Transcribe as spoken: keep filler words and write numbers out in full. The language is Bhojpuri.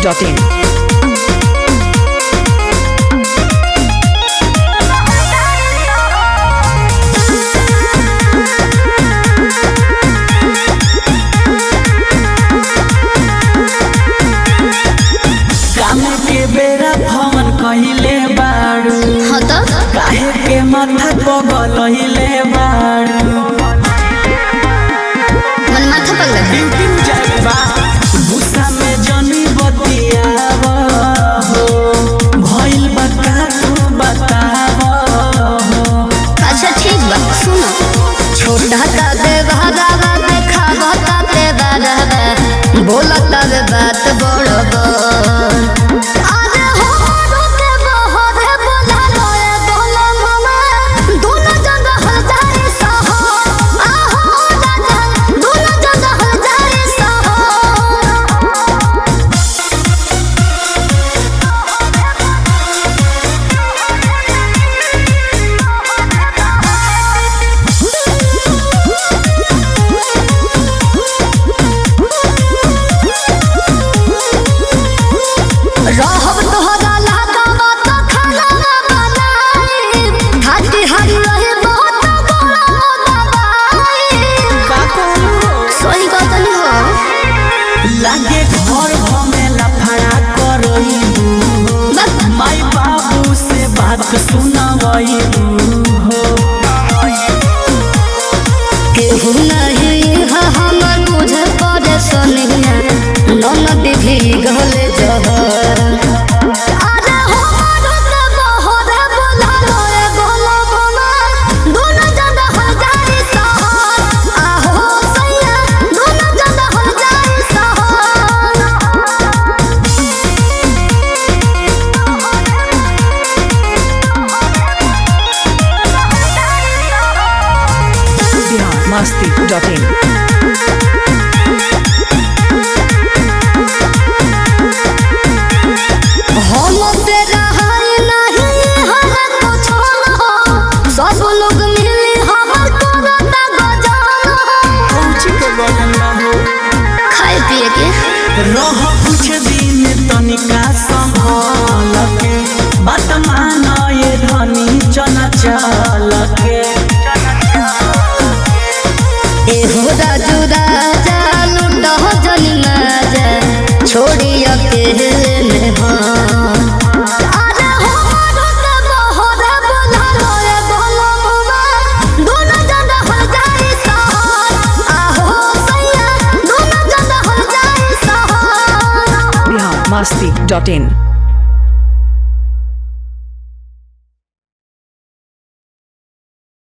Dot in. कहिले बारू काहे के माथा पगलहिले बारू मन माथा पगला ड्यूटी जाए बा गुस्सा में जनी बतियाव हो भइल बता तू बताव हो। अच्छा ठीक बा सुनो छोटा ता दे बहादा देखा बता दे बादा बोलता दे बात बड़ बड़ लागे घर भमेला फड़ा करई माई बाबू से बात सुनावई हो केहू नहीं है हमर मुझे परेशानियां नन भी गले जहर मस्ती डॉट इन। हम से रहाई नहीं हर को छोड़ो सब लोग मिली हमर करता गजान पहुंच के गजन हो खाए पिए के रह कुछ दिन तनिका संभाल के बात मान ये धनी चना चल के एहो राजू राजा लुंडो जनी माजा छोड़ी अकेले में हाँ आजा हो के बहरे बुला लोए बोलो मुआ दोनों जगह हो जाए साथ आहो सैया दोनों जगह हो जाए साथ बिहार मस्ती डॉट इन।